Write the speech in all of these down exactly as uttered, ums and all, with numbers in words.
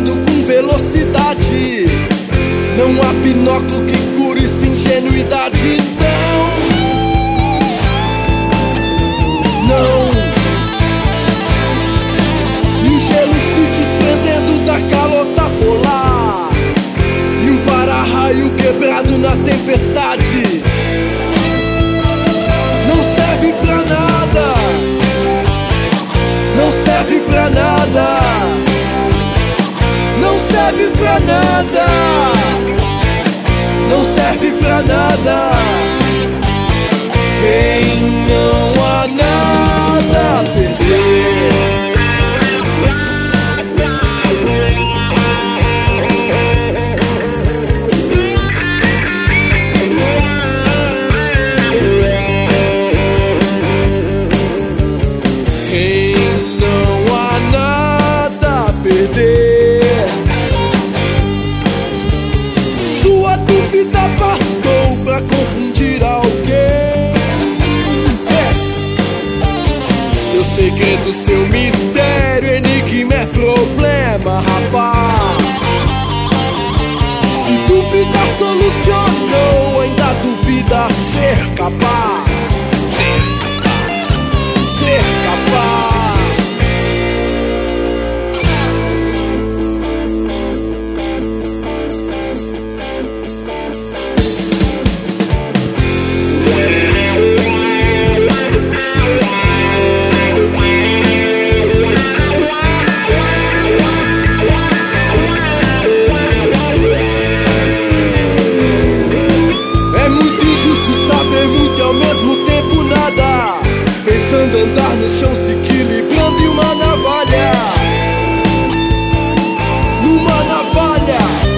voando com velocidade. Não há binóculo que cure essa ingenuidade. Não, não. E o gelo se desprendendo da calota polar, e um para-raio quebrado na tempestade. Não serve pra nada, não serve pra nada, não serve pra nada, não serve pra nada. Quem não há nada a perder. Sua dúvida bastou pra confundir alguém. É. Seu segredo, seu mistério, enigma é problema, rapaz. Se dúvida solucionou, ainda duvida ser capaz. Ser capaz. Pensando andar no chão, se equilibrando em uma navalha, numa navalha.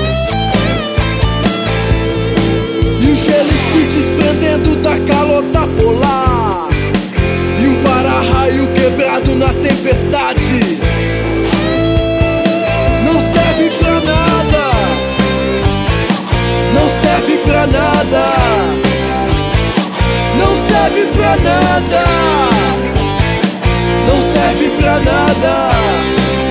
E o gelo se desprendendo da calota polar, e um para-raio quebrado na tempestade. Não serve pra nada, não serve pra nada, não serve pra nada, não serve pra nada.